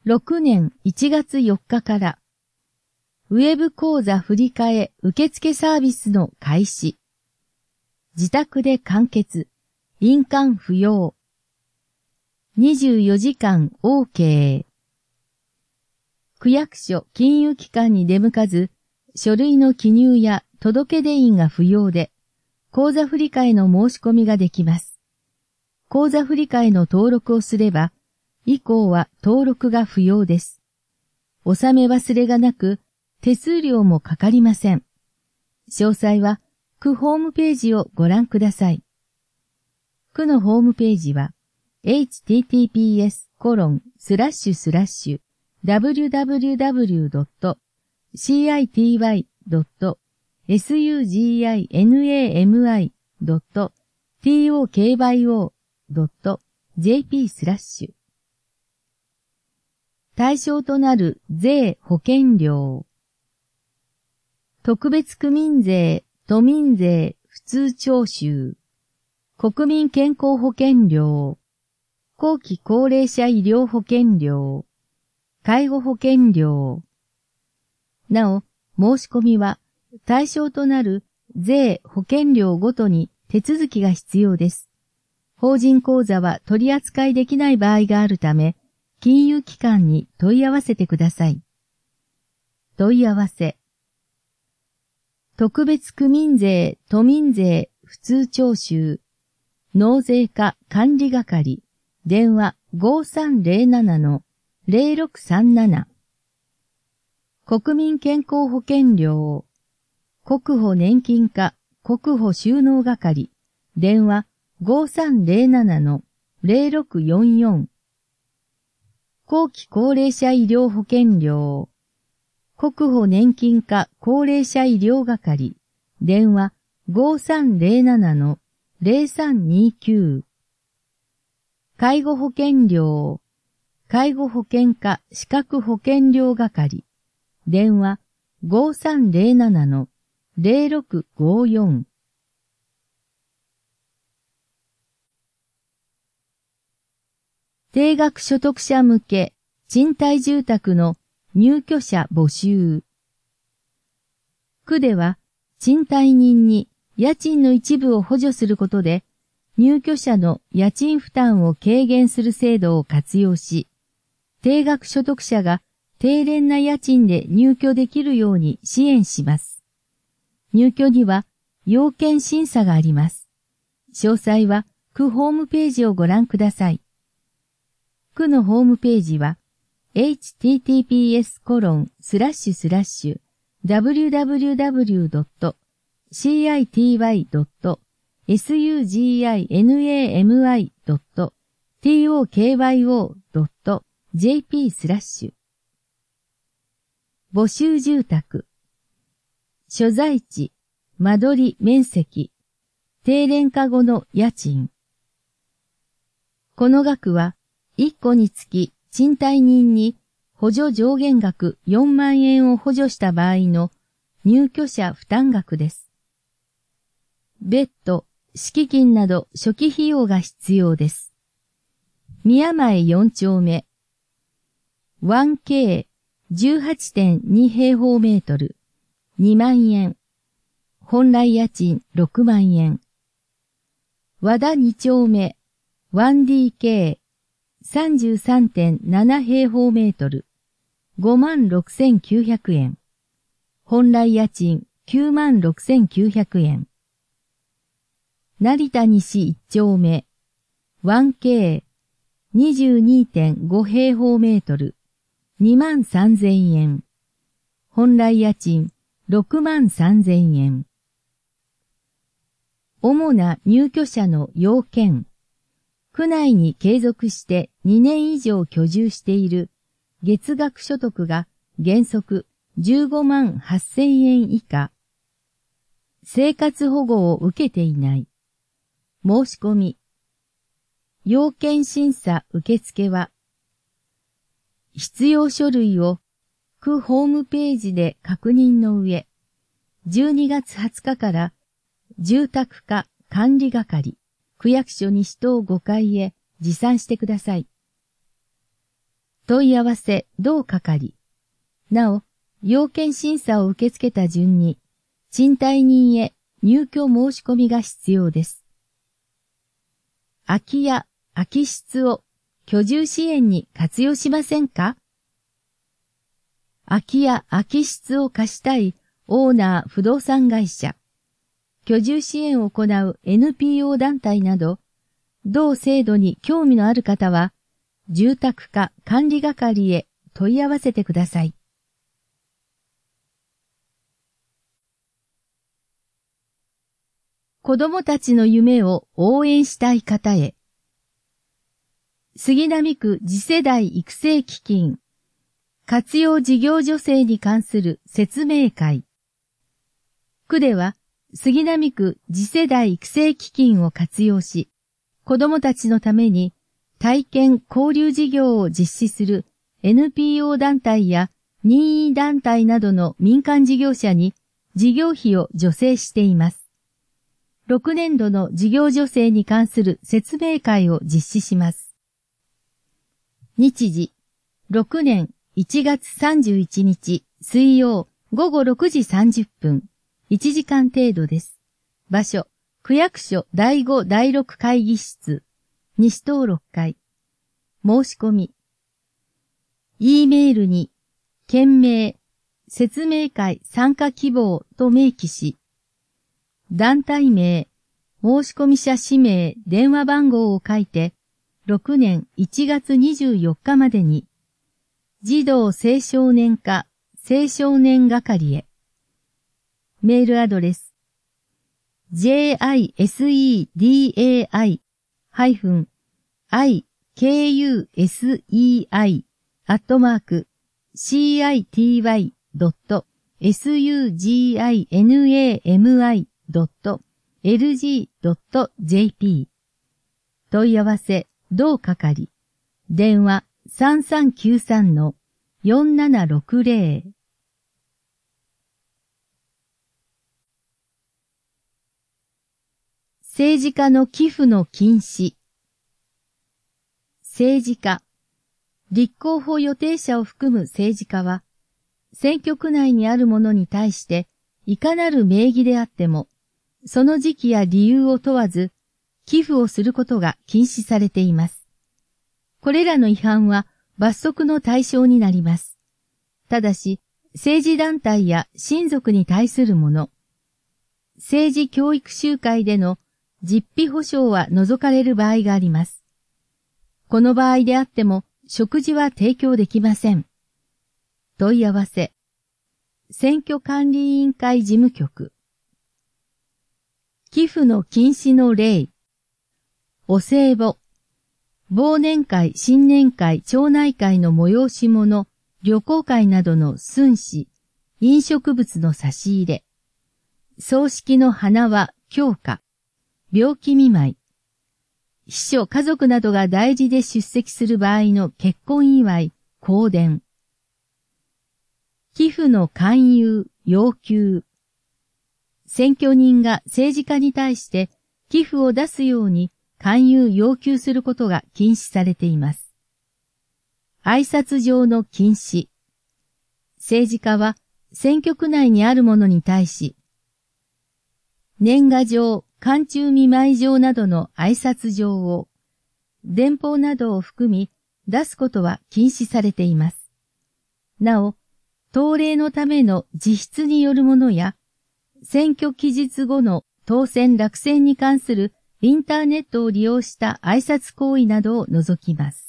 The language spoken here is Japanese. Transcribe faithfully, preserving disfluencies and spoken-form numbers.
ろくねんいちがつよっかから、ウェブ講座振り替え受付サービスの開始。自宅で完結、印鑑不要。にじゅうよじかん OK。区役所、金融機関に出向かず、書類の記入や届出印が不要で、口座振り替えの申し込みができます。口座振り替えの登録をすれば、以降は登録が不要です。納め忘れがなく、手数料もかかりません。詳細は、区ホームページをご覧ください。区のホームページは、エイチティーティーピーエスコロンスラッシュスラッシュダブリューダブリューダブリュードットシーアイティーワイドットエスユージーアイエヌエーエムアイドットティーオーケーワイオードットジェーピースラッシュ対象となる税保険料。特別区民税、都民税、普通徴収。国民健康保険料。後期高齢者医療保険料。介護保険料。なお、申し込みは対象となる税保険料ごとに手続きが必要です。法人口座は取り扱いできない場合があるため、金融機関に問い合わせてください。問い合わせ。特別区民税、都民税、普通徴収。納税課管理係。電話 ごーさんぜろななのぜろろくさんなな。国民健康保険料。国保年金課国保収納係。電話 ごーさんぜろななのぜろろくよんよん。後期高齢者医療保険料。国保年金課高齢者医療係。電話 ごーさんぜろななのぜろさんにきゅう。介護保険料。介護保険課資格保険料係。電話 ごーさんぜろななのぜろろくごよん。定額所得者向け賃貸住宅の入居者募集。区では賃貸人に家賃の一部を補助することで、入居者の家賃負担を軽減する制度を活用し、定額所得者が低廉な家賃で入居できるように支援します。入居には要件審査があります。詳細は区ホームページをご覧ください。区のホームページは エイチティーティーピーエスコロンスラッシュスラッシュダブリューダブリューダブリュードットシーアイティーワイドットエスユージーアイエヌエーエムアイドットティーオーケーワイオードットジェーピースラッシュ募集住宅。所在地、間取り面積、低廉化後の家賃。この額はいっこにつき賃貸人に補助上限額よんまんえんを補助した場合の入居者負担額です。別途、敷金など初期費用が必要です。宮前よん丁目。ワンケーじゅうはちてんに 平方メートル、にまんえん。本来家賃ろくまんえん。和田に丁目。ワンディーケーさんじゅうさんてんなな 平方メートル、ごまんろくせんきゅうひゃくえん。本来家賃きゅうまんろくせんきゅうひゃくえん。成田西いち丁目。ワンケーにじゅうにてんご 平方メートル、にまんさんぜんえん。本来家賃ろくまんさんぜんえん。主な入居者の要件。区内に継続してにねん以上居住している月額所得が原則じゅうごまんはっせんえん以下。生活保護を受けていない。申し込み。要件審査受付は、必要書類を区ホームページで確認の上、じゅうにがつはつかから住宅課管理係、区役所西棟ごかいへ持参してください。 問い合わせ同係。なお、要件審査を受け付けた順に、賃貸人へ入居申し込みが必要です。空き家、空き室を居住支援に活用しませんか？空き家、空き室を貸したいオーナー不動産会社、居住支援を行う エヌピーオー 団体など、同制度に興味のある方は、住宅課管理係へ問い合わせてください。子供たちの夢を応援したい方へ。杉並区次世代育成基金活用事業助成に関する説明会。区では杉並区次世代育成基金を活用し、子供たちのために体験交流事業を実施する エヌピーオー 団体や任意団体などの民間事業者に事業費を助成しています。ろくねん度の事業助成に関する説明会を実施します。日時、ろくねんいちがつさんじゅういちにち水曜ごごろくじさんじゅっぷん、いちじかん程度です。場所、区役所だいごだいろく会議室、西東ろっかい。申し込み。E メールに、件名、説明会参加希望と明記し、団体名、申込者氏名、電話番号を書いて、ろくねんいちがつにじゅうよっかまでに、児童青少年課青少年係へ。メールアドレス、ジェイアイエスイーディーエーアイ ハイフン アイケーユーエスイーアイ アットマーク シーアイティーワイ ドット エスユージーアイエヌエーエムアイ ドット エルジー ドット ジェーピー 問い合わせ同係電話 さんさんきゅうさんのよんななろくゼロ。政治家の寄付の禁止。政治家、立候補予定者を含む政治家は、選挙区内にある者に対して、いかなる名義であっても、その時期や理由を問わず、寄付をすることが禁止されています。これらの違反は罰則の対象になります。ただし、政治団体や親族に対するもの、政治教育集会での実費保証は除かれる場合があります。この場合であっても、食事は提供できません。問い合わせ。選挙管理委員会事務局。寄付の禁止の例。お歳暮。忘年会、新年会、町内会の催し物、旅行会などの寸志、飲食物の差し入れ。葬式の花輪、供花。病気見舞い。秘書、家族などが代理で出席する場合の結婚祝い、香典。寄付の勧誘、要求。選挙人が政治家に対して寄付を出すように勧誘要求することが禁止されています。挨拶上の禁止。政治家は選挙区内にある者に対し、年賀状、寒中見舞い状などの挨拶状を、電報などを含み出すことは禁止されています。なお、当例のための自筆によるものや、選挙期日後の当選落選に関するインターネットを利用した挨拶行為などを除きます。